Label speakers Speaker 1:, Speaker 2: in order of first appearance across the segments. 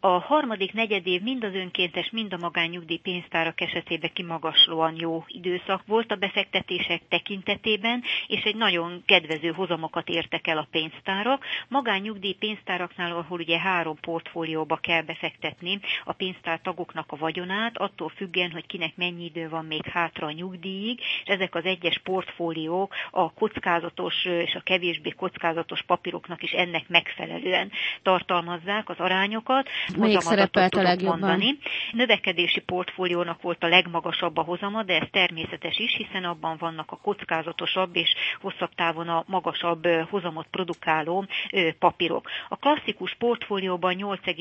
Speaker 1: A harmadik negyedév mind az önkéntes, mind a magánnyugdíj pénztárak esetében kimagaslóan jó időszak volt a befektetések tekintetében, és egy nagyon kedvező hozamokat értek el a pénztárak. Magánnyugdíj pénztáraknál, ahol ugye 3 portfólióba kell befektetni a pénztártagoknak a vagyonát, attól függően, hogy kinek mennyi idő van még hátra a nyugdíjig, és ezek az egyes portfóliók a kockázatos és a kevésbé kockázatos papíroknak is ennek megfelelően tartalmazzák az arányokat.
Speaker 2: Melyik szerepelt a legjobban?
Speaker 1: Mondani. Növekedési portfóliónak volt a legmagasabb a hozama, de ez természetes is, hiszen abban vannak a kockázatosabb és hosszabb távon a magasabb hozamot produkáló papírok. A klasszikus portfólióban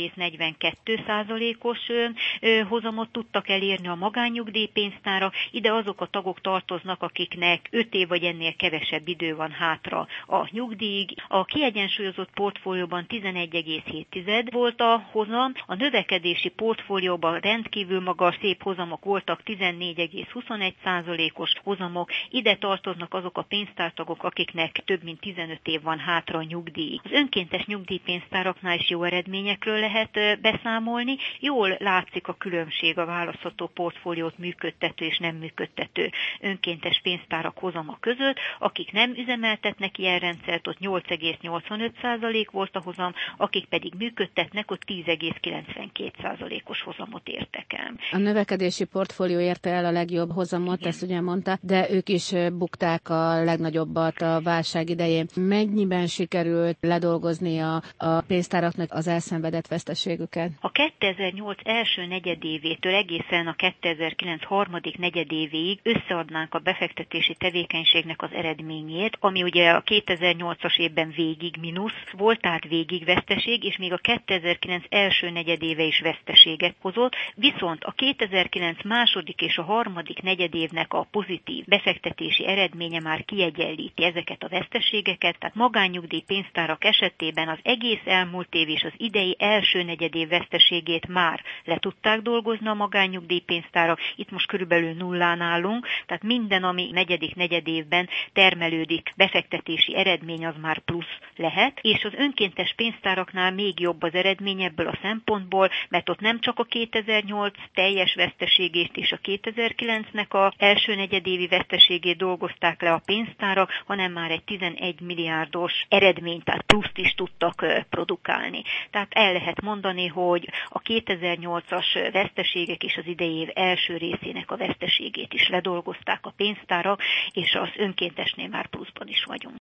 Speaker 1: 8,42%-os hozamot tudtak elérni a magánnyugdíjpénztárak. Ide azok a tagok tartoznak, akiknek 5 év vagy ennél kevesebb idő van hátra a nyugdíjig. A kiegyensúlyozott portfólióban 11,7 volt a hozam, a növekedési portfólióban rendkívül magas, szép hozamok voltak, 14,21%-os hozamok. Ide tartoznak azok a pénztártagok, akiknek több mint 15 év van hátra a nyugdíj. Az önkéntes nyugdíjpénztáraknál is jó eredményekről lehet beszámolni. Jól látszik a különbség a választható portfóliót működtető és nem működtető önkéntes pénztárak hozama között. Akik nem üzemeltetnek ilyen rendszert, ott 8,85% volt a hozam, akik pedig működtetnek, ott 10,92%-os hozamot értek el.
Speaker 2: A növekedési portfólió érte el a legjobb hozamot, igen, ezt ugye mondta, de ők is bukták a legnagyobbat a válság idején. Mennyiben sikerült ledolgozni a pénztáraknak az elszenvedett veszteségüket?
Speaker 1: A 2008 első negyedévétől egészen a 2009 harmadik negyedévéig összeadnánk a befektetési tevékenységnek az eredményét, ami ugye a 2008-as évben végig mínusz volt, tehát végig veszteség, és még a 2009 első negyedéve is veszteséget hozott, viszont a 2009 második és a harmadik negyedévnek a pozitív befektetési eredménye már kiegyenlíti ezeket a veszteségeket, tehát magánnyugdíj pénztárak esetében az egész elmúlt év és az idei első negyedév veszteségét már le tudták dolgozni a magánnyugdíj pénztárak, itt most körülbelül nullán állunk, tehát minden, ami negyedik negyedévben termelődik befektetési eredmény, az már plusz lehet, és az önkéntes pénztáraknál még jobb az eredmény ebből a szempontból, mert ott nem csak a 2008 teljes veszteségét és a 2009-nek a első negyedévi veszteségét dolgozták le a pénztárak, hanem már egy 11 milliárdos eredményt, tehát pluszt is tudtak produkálni. Tehát el lehet mondani, hogy a 2008-as veszteségek és az idei év első részének a veszteségét is ledolgozták a pénztárak, és az önkéntesnél már pluszban is vagyunk.